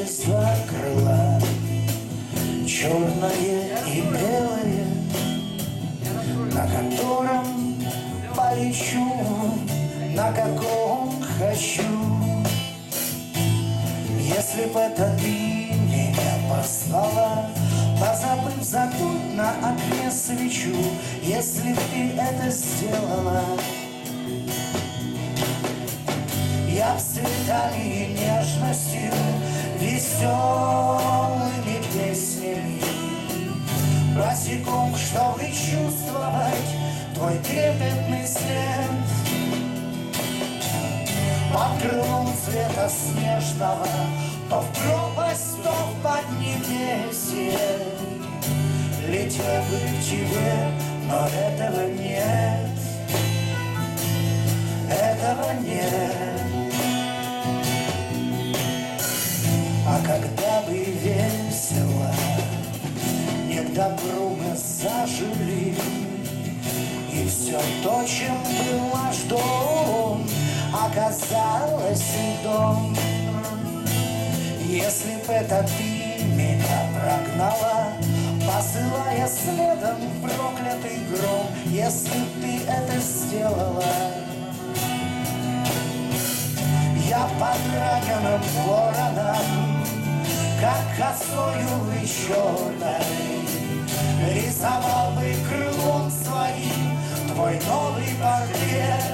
есть два крыла, черное и белое, на котором полечу, на каком хочу. Если б это ты меня послала, позабыв задуть на окне свечу, если б ты это сделала, я б с цветами и нежностью, веселыми песнями, босиком, чтобы чувствовать твой трепетный след, под крылом цвета снежного, то в пропасть, то в поднебесье летел бы к тебе, но этого нет, этого нет. А когда бы весело, не к добру мы зажили, и все то, чем был наш дом, оказалось и дом. Если б это ты меня прогнала, посылая следом проклятый гром, если б ты это сделала, я под раненым вороном, как косою и черной, рисовал бы крылом своим твой новый портрет.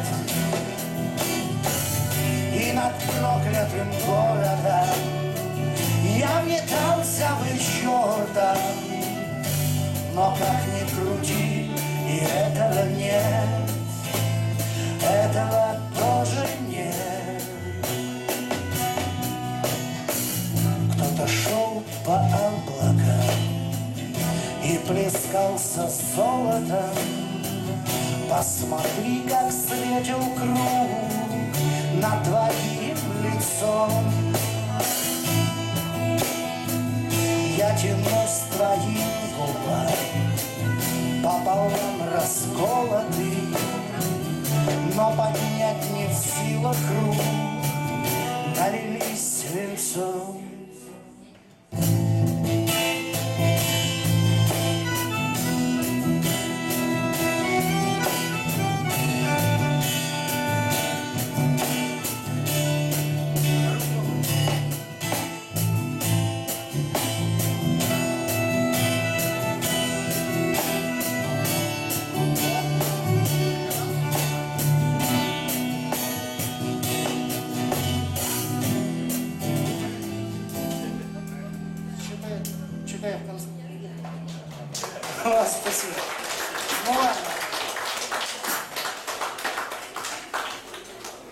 И над проклятым городом я метался бы чертом, но как ни крути, и этого нет, этого тоже нет. Кто-то шел по облакам и плескался золотом, посмотри, как светил круг над твоим лицом. Я тянусь к твоим губам, пополам расколотый, но поднять не в силах рук, налились свинцом. Читай в конце. Спасибо. Ну ладно.